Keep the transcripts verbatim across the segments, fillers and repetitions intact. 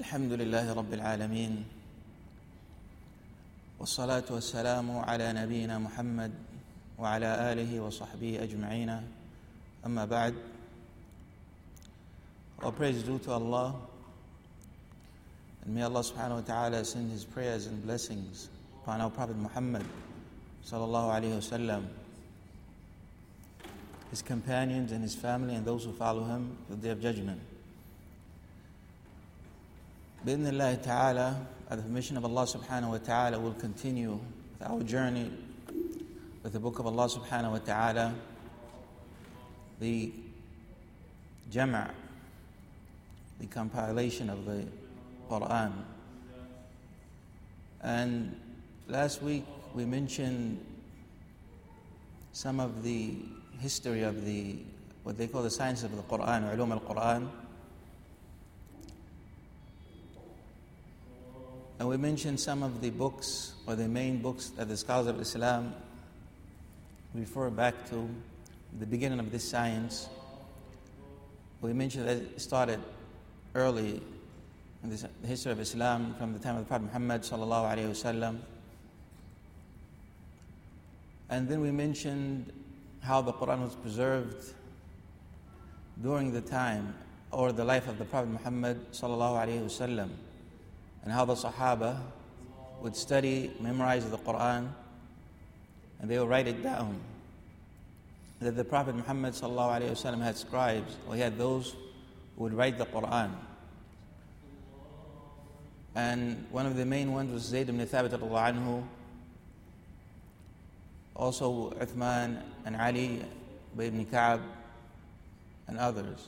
الحمد لله رب العالمين والصلاة والسلام على نبينا محمد وعلى آله وصحبه أجمعين. أما بعد, all praise is due to Allah, and may Allah subhanahu wa ta'ala send His prayers and blessings upon our Prophet Muhammad sallallahu alayhi wasallam, his companions and his family and those who follow him to the day of judgment. Bi-idhnillahi ta'ala, at the permission of Allah subhanahu wa ta'ala, we'll continue with our journey with the book of Allah subhanahu wa ta'ala, the Jama', the compilation of the Quran. And last week we mentioned some of the history of the, what they call the science of the Quran, ulum al-Quran. And we mentioned some of the books, or the main books that the scholars of Islam refer back to the beginning of this science. We mentioned that it started early in this, the history of Islam, from the time of the Prophet Muhammad sallallahu alaihi wasallam. And then we mentioned how the Quran was preserved during the time or the life of the Prophet Muhammad sallallahu alaihi wasallam, and how the Sahaba would study, memorize the Quran, and they would write it down. That the Prophet Muhammad sallallahu alaihi wasallam had scribes, or he had those who would write the Quran. And one of the main ones was Zayd ibn Thabit radiallahu anhu, also Uthman and Ali ibn Ka'b and others.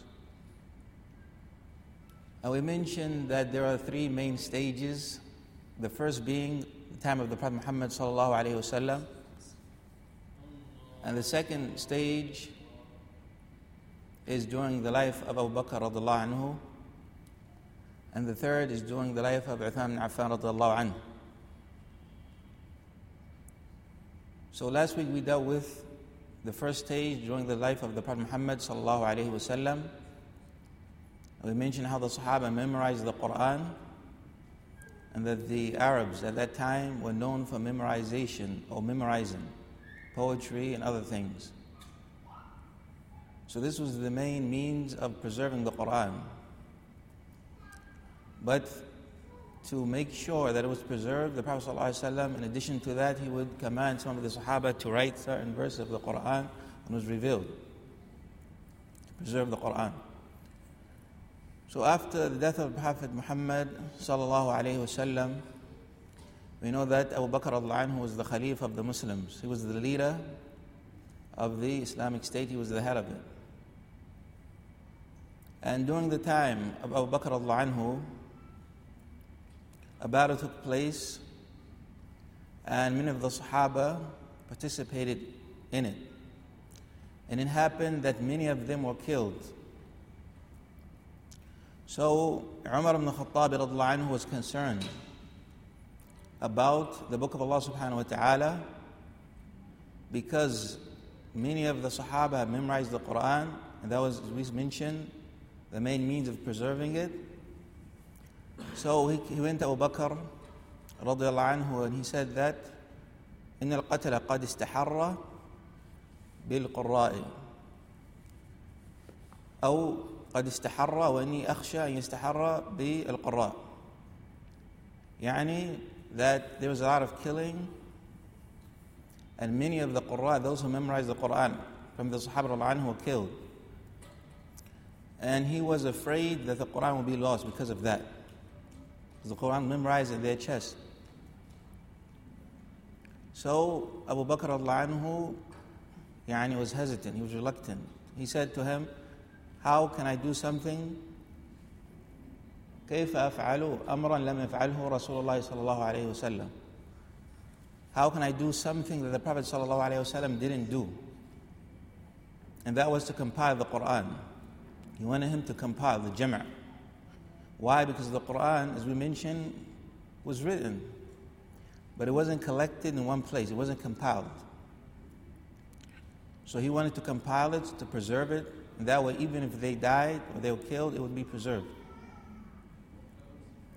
And we mentioned that there are three main stages. The first being the time of the Prophet Muhammad sallallahu alaihi wasallam, and the second stage is during the life of Abu Bakr radiallahu anhu, and the third is during the life of Uthman ibn Affan radiallahu anhu. So last week we dealt with the first stage during the life of the Prophet Muhammad sallallahu alaihi wasallam. We mentioned how the Sahaba memorized the Quran, and that the Arabs at that time were known for memorization or memorizing poetry and other things. So this was the main means of preserving the Quran. But to make sure that it was preserved, the Prophet ﷺ, in addition to that, he would command some of the Sahaba to write certain verses of the Quran when it was revealed, to preserve the Quran. So after the death of Prophet Muhammad sallallahu alaihi wasallam, we know that Abu Bakr radiallahu anhu was the Khalifa of the Muslims. He was the leader of the Islamic State. He was the head of it. And during the time of Abu Bakr radiallahu anhu, a battle took place, and many of the Sahaba participated in it. And it happened that many of them were killed. So Umar ibn Khattab radiallahu anhu was concerned about the book of Allah subhanahu wa ta'ala, because many of the Sahaba had memorized the Quran, and that was, as we mentioned, the main means of preserving it. So he, he went to Abu Bakr radiallahu anhu, and he said that إن القتل قد استحر بالقراء أو قد استحر وإني أخشى أن يستحر بالقراء. يعني that there was a lot of killing, and many of the Qurra, those who memorized the Quran from the Sahaba radiallahu anhu, were killed. And he was afraid that the Quran would be lost because of that, because the Quran memorized in their chest. So Abu Bakr radiallahu anhu يعني was hesitant, he was reluctant. He said to him, how can I do something? كيف أفعل أمرا لم يفعله رسول الله صلى الله عليه وسلم? How can I do something that the Prophet صلى الله عليه وسلم didn't do? And that was to compile the Quran. He wanted him to compile the Jama'. Why? Because the Quran, as we mentioned, was written, but it wasn't collected in one place. It wasn't compiled. So he wanted to compile it, to preserve it, and that way, even if they died or they were killed, it would be preserved.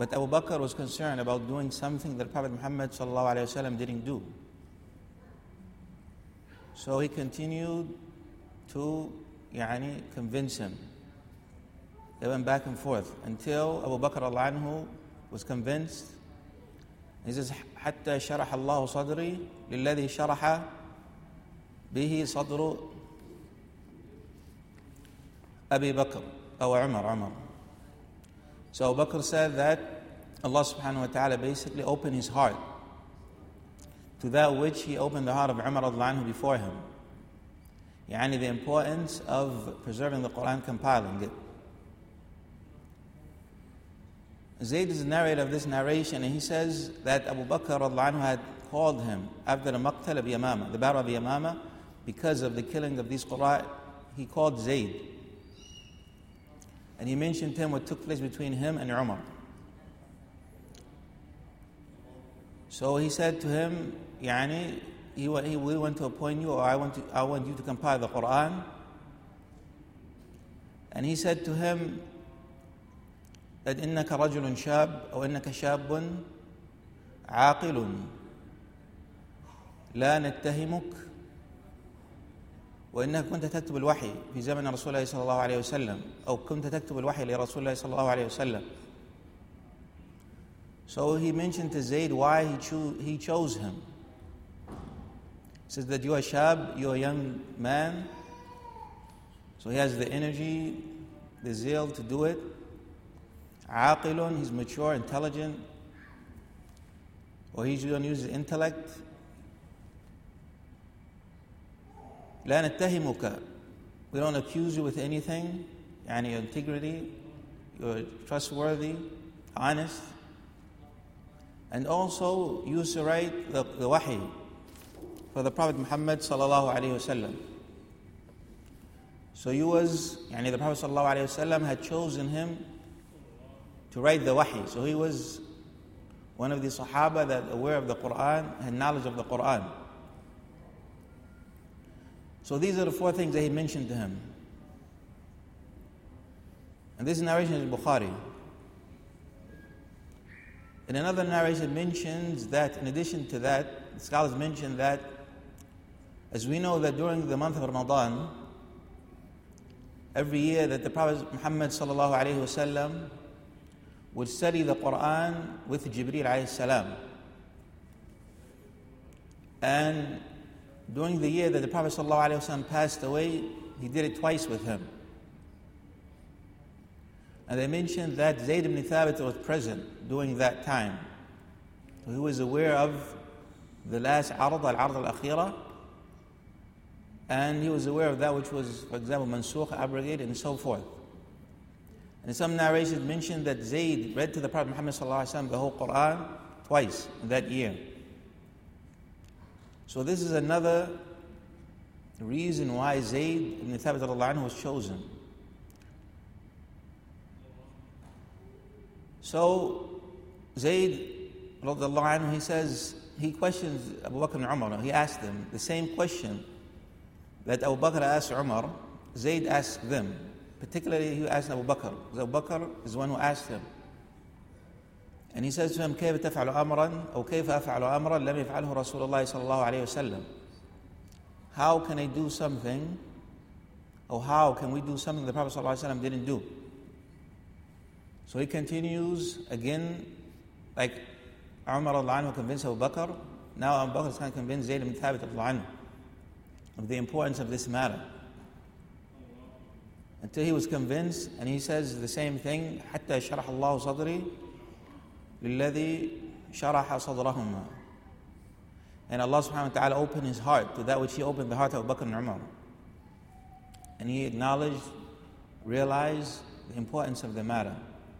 But Abu Bakr was concerned about doing something that Prophet Muhammad sallallahu alaihi wasallam didn't do. So he continued to yani, convince him. They went back and forth until Abu Bakr al-anhu was convinced. He says, حتى شرح الله صدري للذي شرح به صدر أبي بكر أو عمر عمر. So Abu Bakr said that Allah subhanahu wa ta'ala basically opened his heart to that which he opened the heart of Umar al-anhu before him. Yani the importance of preserving the Quran, compiling it. Zayd is the narrator of this narration, and he says that Abu Bakr al-anhu had called him after the Maqtal of Yamama, the Battle of Yamama, because of the killing of these Qurra. He called Zayd, and he mentioned to him what took place between him and Umar. So he said to him, Yani, he, he, we want to appoint you, or I want, to, I want you to compile the Quran. And he said to him that إنك رجل شاب أو إنك شاب عاقل لا نتهمك وإنك كنت تكتب الوحي في زمن رسول الله صلى الله عليه وسلم أو كنت تكتب الوحي لرسول الله صلى الله عليه وسلم. So he mentioned to Zayd why he, cho- he chose him. He says that you are shab, you are a young man, so he has the energy, the zeal to do it. Aqilun, he's mature, intelligent, or he's going to use his intellect. لا نتهمك, we don't accuse you with anything. يعني your integrity, you're trustworthy, honest. And also you used to write the, the wahi for the Prophet Muhammad sallallahu alaihi wasallam. So you was, yani the Prophet sallallahu alaihi wasallam had chosen him to write the wahi. So he was one of the Sahaba that aware of the Quran, had knowledge of the Quran. So these are the four things that he mentioned to him. And this narration is Bukhari. In another narration mentions that, in addition to that, the scholars mention that, as we know that during the month of Ramadan, every year that the Prophet Muhammad sallallahu alaihi wasallam would study the Quran with Jibreel alayhi salam. And during the year that the Prophet sallallahu alaihi wasallam passed away, he did it twice with him. And they mentioned that Zayd ibn Thabit was present during that time. So he was aware of the last Arad, al-Arad al-Akhira, and he was aware of that which was, for example, mansukh, abrogated, and so forth. And some narrations mention that Zayd read to the Prophet Muhammad sallallahu alaihi wasallam the whole Quran twice in that year. So this is another reason why Zayd ibn Thabit radhiyallahu anhu was chosen. So Zayd radhiyallahu anhu, he says, he questions Abu Bakr and Umar. He asked them the same question that Abu Bakr asked Umar, Zayd asked them. Particularly he asked Abu Bakr. Abu Bakr is the one who asked him. And he says to him, كيف تفعل أمرا أو كيف أفعل أمرا لم يفعله رسول الله صلى الله عليه وسلم. How can I do something, or how can we do something the Prophet صلى الله عليه وسلم didn't do? So he continues again, like Umar radhiyallahu anhu convinced Abu Bakr. Now Abu Bakr is going to convince Zayd ibn Thabit radhiyallahu anhu of the importance of this matter. Until he was convinced, and he says the same thing, حتى شرح الله صدري للذي شرح صدرهما. And Allah subhanahu wa ta'ala opened his heart to that which he opened the heart of Abu Bakr and Umar. And he acknowledged, realized the importance of the matter.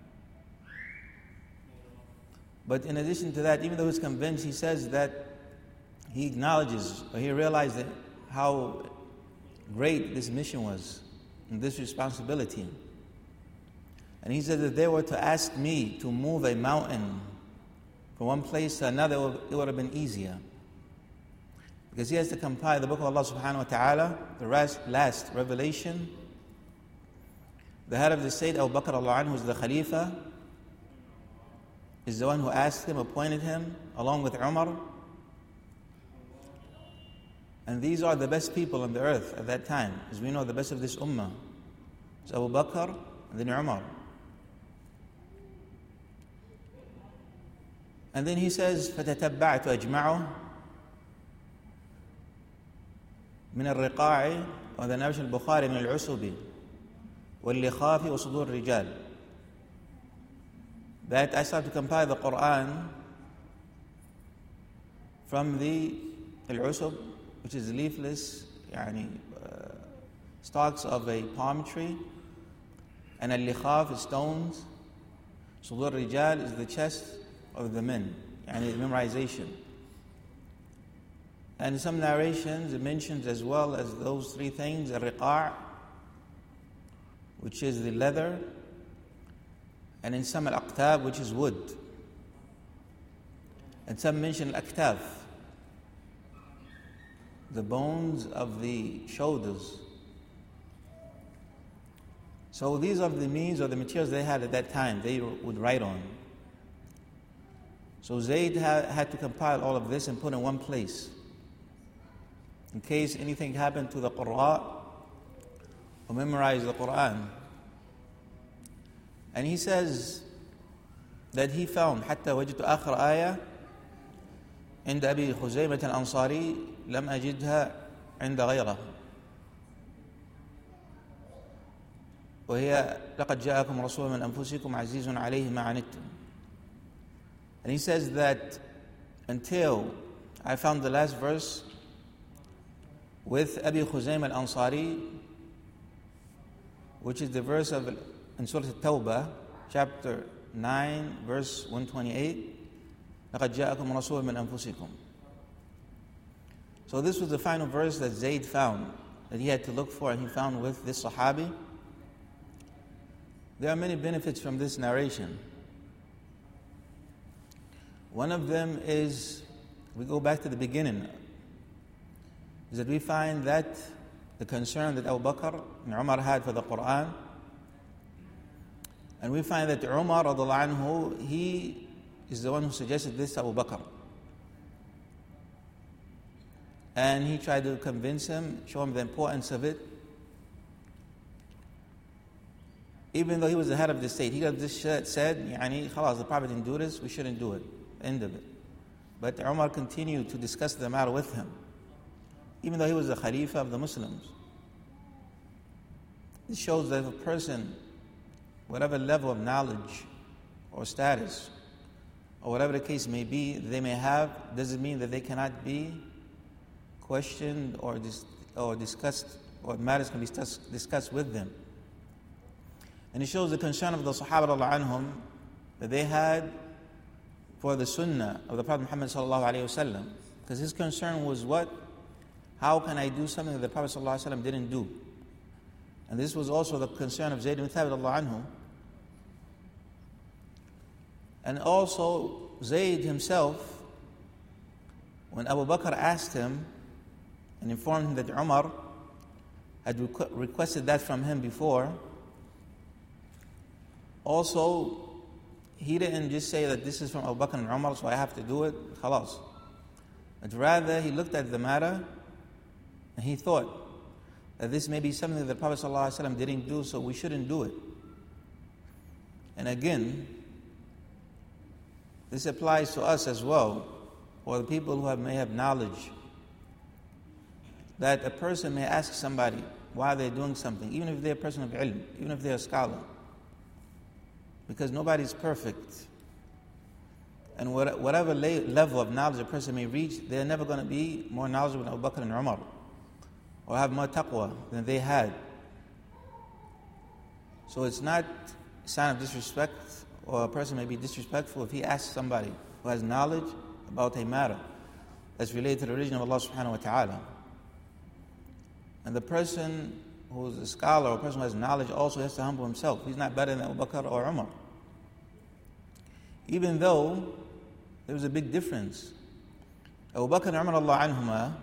But in addition to that, even though he was convinced, he says that he acknowledges, or he realized that how great this mission was, and this responsibility. And he said that if they were to ask me to move a mountain from one place to another, it would have been easier. Because he has to compile the book of Allah subhanahu wa ta'ala, the last, last revelation. The head of the state, Abu Bakr al-An, who's the Khalifa, is the one who asked him, appointed him, along with Umar. And these are the best people on the earth at that time. As we know, the best of this ummah is Abu Bakr and then Umar. And then he says, فَتَتَبَّعْتُ أَجْمَعُهُ مِنَ الرِّقَاعِ وَذَا نَوْشِ الْبُخَارِ مِنَ الْعُسُبِ وَاللِّخَافِ وَصُدُورِ الرِّجَالِ. That I started to compile the Quran from the al-usub, which is leafless, yani, uh, stalks of a palm tree, and al-likhaf is stones. Sudur rijal is the chest of the men, yani memorization. And in some narrations it mentions as well as those three things, al-riqa', which is the leather, and in some al-aqtab, which is wood. And some mention al-aktaf, the bones of the shoulders. So these are the means or the materials they had at that time, they would write on. So Zayd ha- had to compile all of this and put in one place, in case anything happened to the Qur'an or memorize the Qur'an. And he says that he found حتى وجدت آخر آية عند أبي خزيمة الأنصاري لم أجدها عند غيره وهي لقد جاءكم رسول من أنفسكم عزيز عليه ما عنتم. And he says that until I found the last verse with Abi Khuzaym al-Ansari, which is the verse of in Surah At-Tawbah, chapter nine, verse one twenty-eight, لَقَدْ جَاءَكُمْ رَسُولٌ مِّنْ أَنفُسِكُمْ. So this was the final verse that Zayd found, that he had to look for, and he found with this Sahabi. There are many benefits from this narration. One of them is, we go back to the beginning, is that we find that the concern that Abu Bakr and Umar had for the Quran, and we find that Umar radiallahu anhu, he is the one who suggested this to Abu Bakr. And he tried to convince him, show him the importance of it. Even though he was the head of the state, he could have just said, يعني, خلاص, the Prophet didn't do this, we shouldn't do it. End of it. But Umar continued to discuss the matter with him, even though he was the Khalifa of the Muslims. This shows that if a person, whatever level of knowledge or status, or whatever the case may be, they may have, doesn't mean that they cannot be questioned or, dis- or discussed, or matters can be discuss- discussed with them. And it shows the concern of the Sahaba radiallahu anhum that they had for the Sunnah of the Prophet Muhammad sallallahu alaihi wasallam, because his concern was what? How can I do something that the Prophet sallallahu alaihi wasallam didn't do? And this was also the concern of Zayd ibn Thabit radiallahu anhu. And also Zayd himself, when Abu Bakr asked him and informed him that Umar had requ- requested that from him before, also he didn't just say that this is from Abu Bakr and Umar, so I have to do it, khalas. But rather he looked at the matter and he thought that this may be something that the Prophet ﷺ didn't do, so we shouldn't do it. And again, this applies to us as well, or the people who have, may have knowledge, that a person may ask somebody why they're doing something, even if they're a person of ilm, even if they're a scholar, because nobody's perfect. And what, whatever la- level of knowledge a person may reach, they're never going to be more knowledgeable than Abu Bakr and Umar, or have more taqwa than they had. So it's not a sign of disrespect, or a person may be disrespectful if he asks somebody who has knowledge about a matter that's related to the religion of Allah subhanahu wa ta'ala. And the person who is a scholar or a person who has knowledge also has to humble himself. He's not better than Abu Bakr or Umar. Even though there was a big difference. Abu Bakr and Umar Allah anhuma,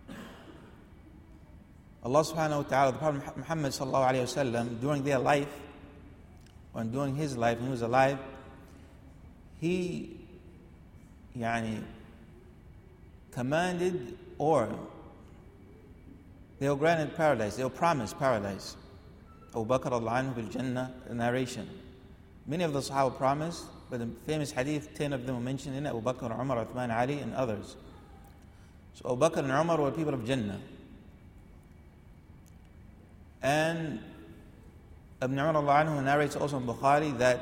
Allah subhanahu wa ta'ala, the Prophet Muhammad sallallahu alayhi wa sallam, during their life, or during his life, when he was alive, he يعني, commanded, or they were granted paradise, they were promised paradise. Abu Bakr radiallahu anhu bil Jannah, narration. Many of the Sahaba promised, but the famous hadith, ten of them were mentioned in it: Abu Bakr, Umar, Uthman, Ali, and others. So Abu Bakr and Umar were people of Jannah. And Ibn Umar radiallahu anhu narrates also in Bukhari that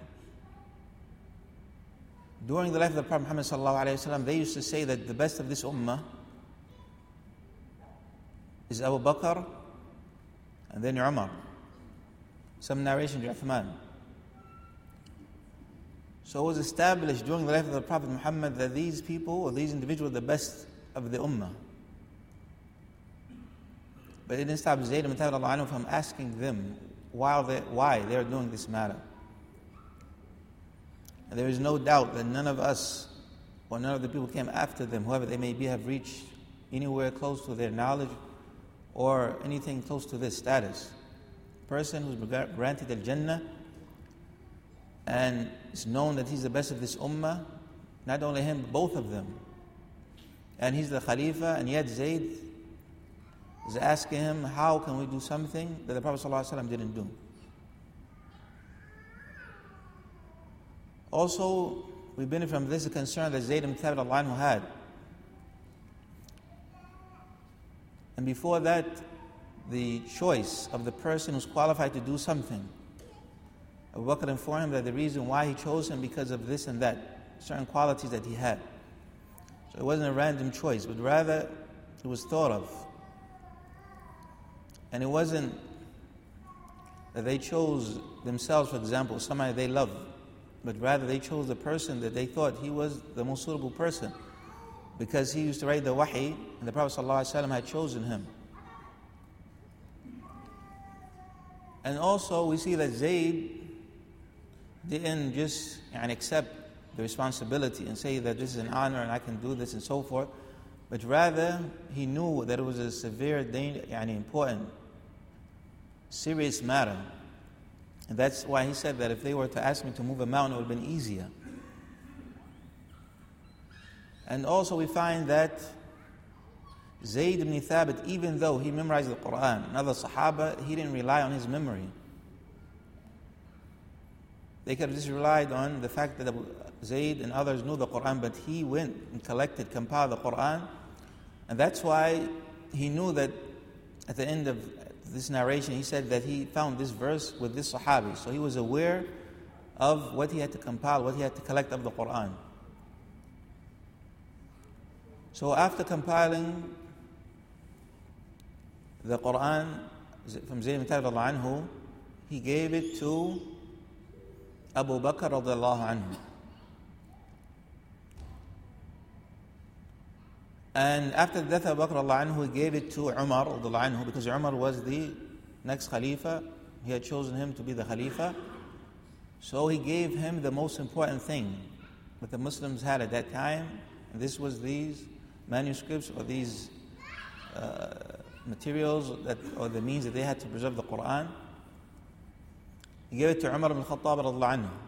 during the life of the Prophet Muhammad sallallahu alaihi wasallam, they used to say that the best of this ummah is Abu Bakr and then Umar. Some narration to Uthman. So it was established during the life of the Prophet Muhammad that these people, or these individuals, are the best of the ummah. But it didn't stop Zayd ibn Thabit radiallahu anhu from asking them why they, why they are doing this matter. And there is no doubt that none of us, or none of the people who came after them, whoever they may be, have reached anywhere close to their knowledge or anything close to this status. A person who's granted al-Jannah and it's known that he's the best of this ummah, not only him, but both of them. And he's the Khalifa, and yet Zayd is asking him, how can we do something that the Prophet ﷺ didn't do? Also, we benefit from this concern that Zayd ibn Thabit radiallahu anhu had. And before that, the choice of the person who's qualified to do something, Abu Bakr informed him that the reason why he chose him because of this and that, certain qualities that he had. So it wasn't a random choice, but rather it was thought of. And it wasn't that they chose themselves, for example, somebody they loved, but rather they chose the person that they thought he was the most suitable person, because he used to write the wahi, and the Prophet ﷺ had chosen him. And also we see that Zayd didn't just yani, accept the responsibility and say that this is an honor and I can do this and so forth, but rather he knew that it was a severe, danger, yani, important, serious matter. And that's why he said that if they were to ask me to move a mountain, it would have been easier. And also we find that Zayd ibn Thabit, even though he memorized the Quran and other Sahaba, he didn't rely on his memory. They could have just relied on the fact that Zayd and others knew the Quran, but he went and collected, compiled the Quran. And that's why he knew that at the end of this narration, he said that he found this verse with this Sahabi. So he was aware of what he had to compile, what he had to collect of the Quran. So after compiling the Quran from Zayd ibn Thabit radiallahu anhu, he gave it to Abu Bakr radiallahu anhu. And after the death of Abu Bakr radiallahu anhu, he gave it to Umar radiallahu anhu, because Umar was the next Khalifa. He had chosen him to be the Khalifa. So he gave him the most important thing that the Muslims had at that time. And this was these manuscripts or these uh, materials that, or the means that they had to preserve the Quran. He gave it to Umar ibn Khattab radiallahu anhu.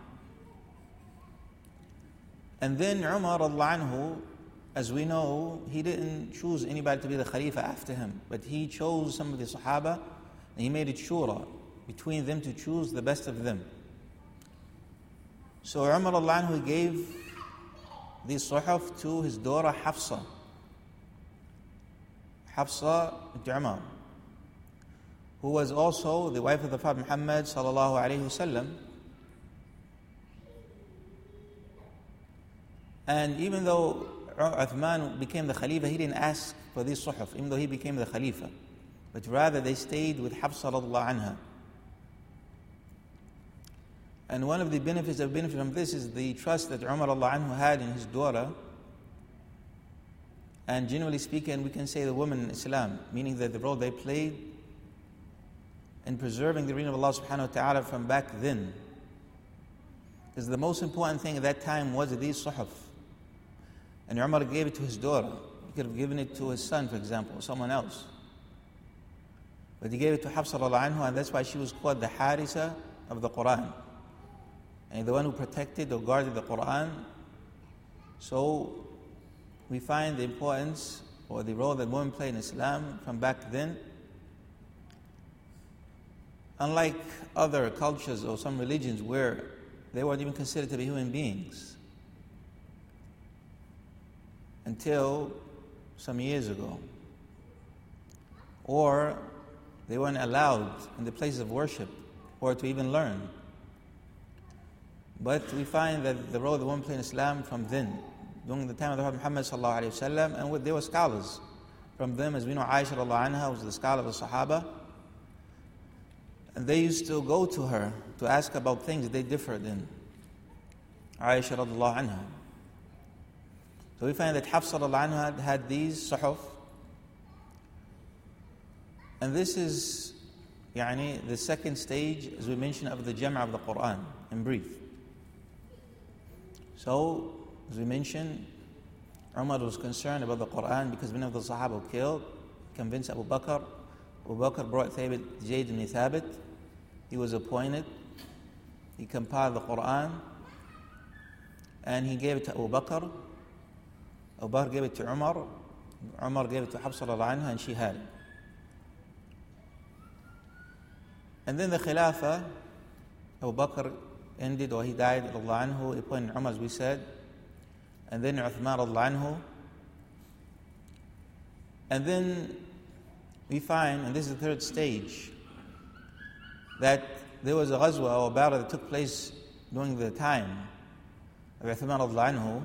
And then Umar radiallahu anhu, as we know, he didn't choose anybody to be the Khalifa after him, but he chose some of the Sahaba and he made it shura between them to choose the best of them. So Umar radiallahu anhu gave the Suhuf to his daughter Hafsa. Hafsa bint Umar, who was also the wife of the Prophet Muhammad sallallahu alaihi wasallam. And even though Uthman became the Khalifa, he didn't ask for this Suhuf, even though he became the Khalifa, but rather they stayed with Hafsa radiallahu anha. And one of the benefits that benefit from this is the trust that Umar radiallahu anhu had in his daughter. And generally speaking, we can say the women in Islam, meaning that the role they played in preserving the religion of Allah subhanahu wa ta'ala from back then. Because the most important thing at that time was these suhuf. And Umar gave it to his daughter. He could have given it to his son, for example, or someone else. But he gave it to Hafsa radiallahu anhu, and that's why she was called the Harisa of the Quran. and the one who protected or guarded the Quran. So we find the importance or the role that women play in Islam from back then. Unlike other cultures or some religions where they weren't even considered to be human beings until some years ago, or they weren't allowed in the places of worship or to even learn. But we find that the role the women play in Islam from then, during the time of the Prophet Muhammad sallallahu alaihi wasallam, and they were scholars. From them, as we know, Aisha radiallahu anha was the scholar of the Sahaba, and they used to go to her to ask about things that they differed in. Aisha radiallahu anha. So we find that Hafsa radiallahu anha had these suhuf, and this is يعني, the second stage, as we mentioned, of the Jam'ah of the Quran, in brief. So, as we mentioned, Umar was concerned about the Quran because many of the Sahaba were killed. He convinced Abu Bakr. Abu Bakr brought Thabit, Zayd ibn Thabit. He was appointed. He compiled the Quran and he gave it to Abu Bakr. Abu Bakr gave it to Umar. Umar gave it to Hafsa radiallahu anha, and she had it. And then the Khilafah, Abu Bakr ended, or he died, radiallahu anhu. He appointed Umar, as we said. And then Uthman radiallahu anhu. And then we find, and this is the third stage, that there was a ghazwa or battle that took place during the time of Uthman radiallahu anhu.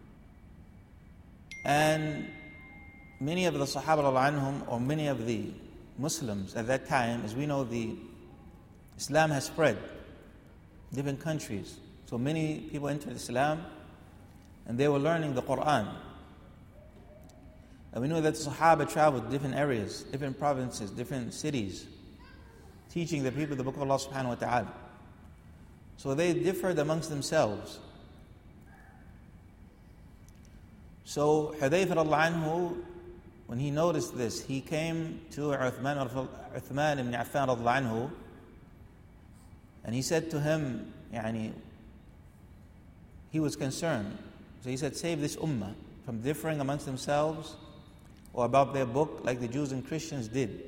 And many of the Sahaba radiallahu anhum, or many of the Muslims at that time, as we know, the Islam has spread in different countries. So many people entered Islam and they were learning the Quran. And we know that the Sahaba traveled to different areas, different provinces, different cities, teaching the people the book of Allah subhanahu wa ta'ala. So they differed amongst themselves. So Hudayfa radiallahu anhu, when he noticed this, he came to Uthman, Uthman ibn Affan radiallahu anhu, and he said to him, يعني, he was concerned. So he said, save this ummah from differing amongst themselves or about their book like the Jews and Christians did.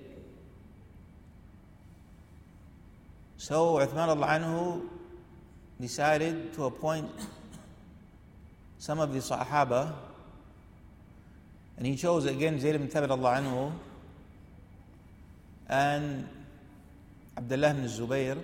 So Uthman radiallahu anhu decided to appoint some of the Sahaba, and he chose again Zayd ibn Thabit radiallahu anhu and Abdullah ibn Zubayr,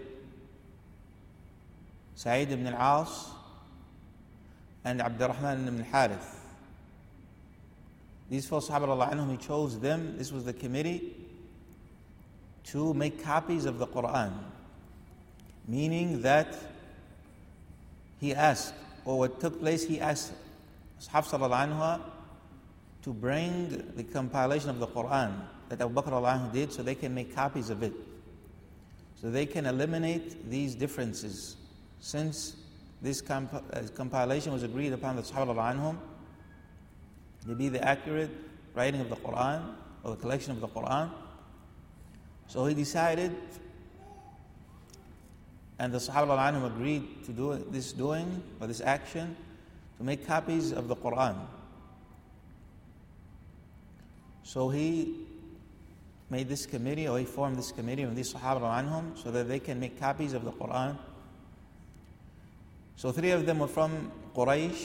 Sa'id ibn al-As, and Abdurrahman ibn al-Harith. These four Sahaba radiallahu anhum, he chose them. This was the committee to make copies of the Quran, meaning that he asked, or what took place, he asked Hafsa radiallahu anha to bring the compilation of the Quran that Abu Bakr radiallahu anhu did, so they can make copies of it, so they can eliminate these differences. Since this comp- uh, compilation was agreed upon the Sahaba radiallahu anhum to be the accurate writing of the Quran, or the collection of the Quran, so he decided, and the Sahaba radiallahu anhum agreed to do this doing, or this action, to make copies of the Quran. So he made this committee, or he formed this committee of these Sahaba radiallahu anhum, so that they can make copies of the Quran. So three of them were from Quraysh,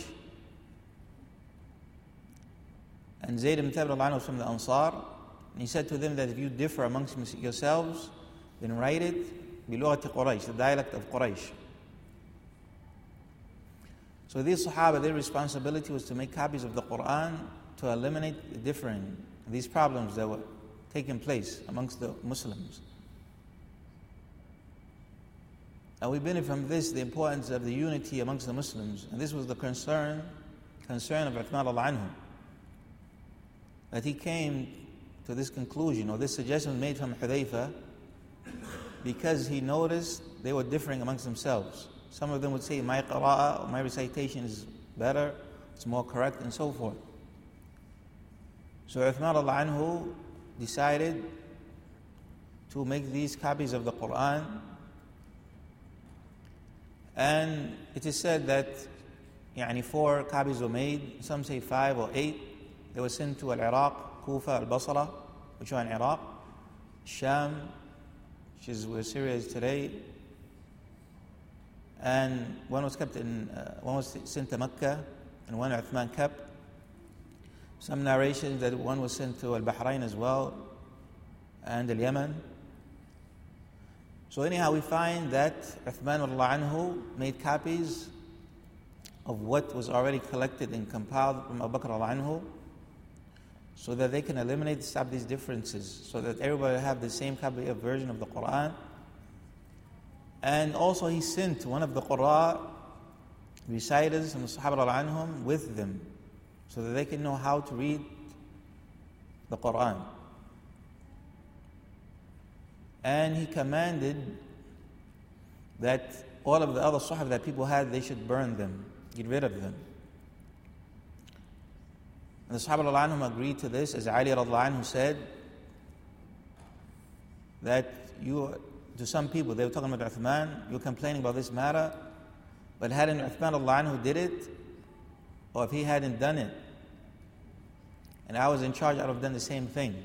and Zayd ibn Thabit radiallahu anhu was from the Ansar. And he said to them that if you differ amongst yourselves, then write it بِلُغَةِ Quraysh, the dialect of Quraysh. So these Sahaba, their responsibility was to make copies of the Quran to eliminate the differing, these problems that were taking place amongst the Muslims. And we benefit from this the importance of the unity amongst the Muslims. And this was the concern, concern of Uthman radiallahu anhu, that he came to this conclusion, or this suggestion was made from Hudayfa, because he noticed they were differing amongst themselves. Some of them would say, my qira'ah, or my recitation is better, it's more correct, and so forth. So Uthman radiallahu anhu decided to make these copies of the Quran, And it is said that يعني four copies were made, some say five or eight. They were sent to Al-Iraq, Kufa, Al-Basra, which are in Iraq, Sham, which is where Syria is today, and one was kept in, uh, one was sent to Mecca, and one Uthman kept. Some narrations that one was sent to Al-Bahrain as well, and Al-Yemen. So anyhow, we find that Uthman radiallahu anhu made copies of what was already collected and compiled from Abu Bakr radiallahu anhu, so that they can eliminate, stop these differences, so that everybody will have the same copy of version of the Quran. And also he sent one of the Qur'an reciters from the Sahaba radiallahu anhum with them, so that they can know how to read the Quran. And he commanded that all of the other Sahaba that people had, they should burn them, get rid of them. And the Sahaba radiallahu anhum agreed to this, as Ali radiallahu anhu said that you, to some people, they were talking about Uthman, you're complaining about this matter, but hadn't Uthman radiallahu anhu did it, or if he hadn't done it, and I was in charge, I would have done the same thing.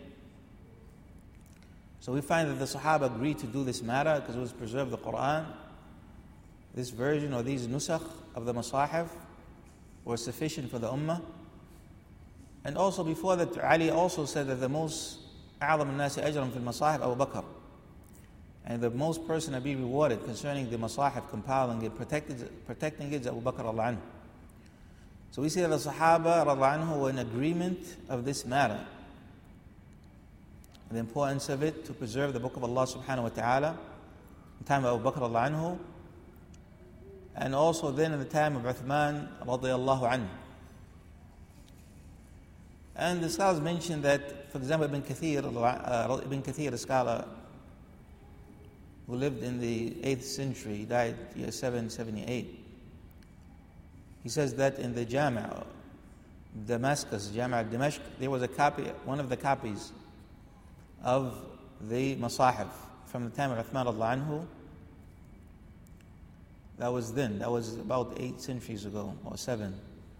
So we find that the Sahaba agreed to do this matter because it was preserved the Quran. This version or these nusakh of the Masahif were sufficient for the Ummah. And also before that, Ali also said that the most أعظم الناس أجرا في المصاحف Abu Bakr, and the most person to be rewarded concerning the Masahif, compiling it, protecting, protecting it is Abu Bakr radiallahu anhu. So we see that the Sahaba radiallahu anhu were in agreement of this matter, the importance of it to preserve the Book of Allah subhanahu wa ta'ala in the time of Abu Bakr radiallahu anhu, and also then in the time of Uthman radiallahu anhu. And the scholars mention that, for example, Ibn Kathir, uh, Ibn Kathir, a scholar who lived in the eighth century, he died year seven seventy-eight. He says that in the Jami' Damascus, Jami' Dimashq, there was a copy, one of the copies of the Masahif from the time of Uthman radiallahu anhu. That was then, that was about eight centuries ago, or seven.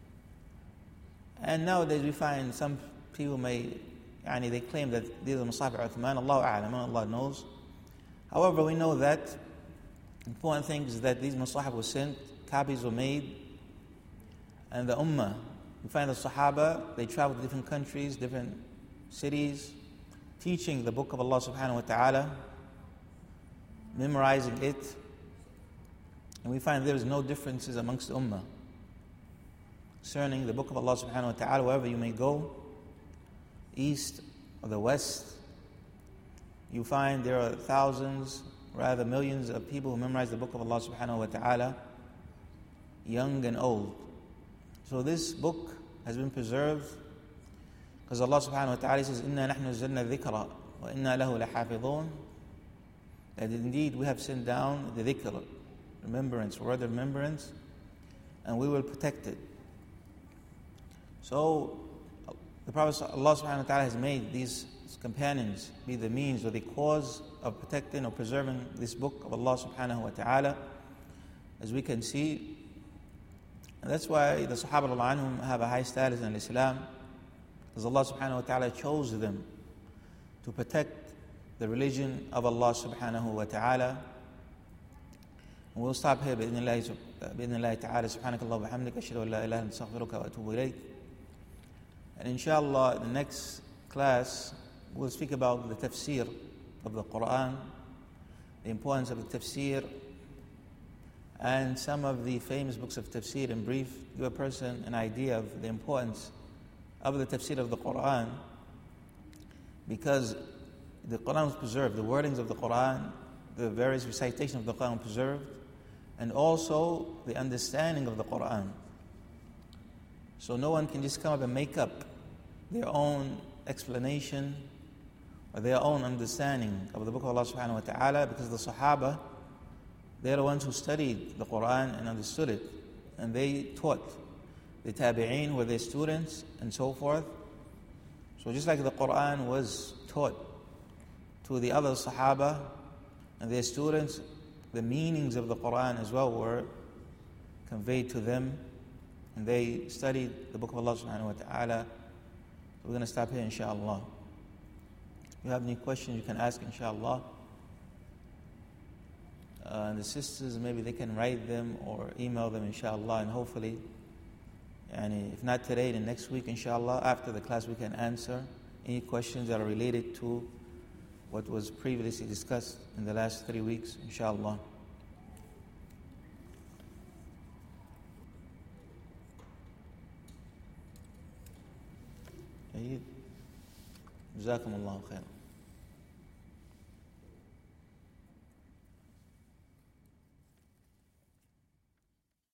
And nowadays we find some people may, yani they claim that these are Masahif Uthman, Allahu A'lam, Allah knows. However, we know that important thing is that these Masahif were sent, copies were made, and the Ummah, we find the Sahaba, they traveled to different countries, different cities, teaching the Book of Allah subhanahu wa ta'ala, memorizing it, and we find there is no differences amongst the Ummah concerning the Book of Allah subhanahu wa ta'ala. Wherever you may go, east or the west, you find there are thousands, rather millions of people who memorize the Book of Allah subhanahu wa ta'ala, young and old. So this book has been preserved because Allah subhanahu wa ta'ala says, إِنَّا نَحْنُ نَزَّلْنَا الذِّكْرَ وَإِنَّا لَهُ لَحَافِظُونَ. That indeed we have sent down the dhikr, remembrance, word of remembrance, and we will protect it. So the Prophet, Allah subhanahu wa ta'ala has made these companions be the means or the cause of protecting or preserving this book of Allah subhanahu wa ta'ala, as we can see. And that's why the Sahaba radiallahu anhum have a high status in Islam, because Allah subhanahu wa ta'ala chose them to protect the religion of Allah subhanahu wa ta'ala. And we'll stop here بإذن الله بإذن الله تعالى. سبحانك اللهم وبحمدك أشهد أن لا إله إلا أنت أستغفرك وأتوب إليك. And inshallah, in the next class, we'll speak about the tafsir of the Quran, the importance of the tafsir, and some of the famous books of tafsir in brief, give a person an idea of the importance of the tafsir of the Quran, because the Quran was preserved, the wordings of the Quran, the various recitations of the Quran were preserved, and also the understanding of the Quran. So no one can just come up and make up their own explanation or their own understanding of the book of Allah subhanahu wa ta'ala, because the Sahaba, they're the ones who studied the Quran and understood it, and they taught. The Tabi'een were their students and so forth. So just like the Quran was taught to the other Sahaba and their students, the meanings of the Quran as well were conveyed to them, and they studied the Book of Allah subhanahu wa ta'ala. We're going to stop here, inshallah. If you have any questions, you can ask, inshallah. Uh, and the sisters, maybe they can write them or email them, inshallah, and hopefully, and if not today, then next week, inshallah, after the class, we can answer any questions that are related to what was previously discussed in the last three weeks, inshallah. جزاكم الله خير.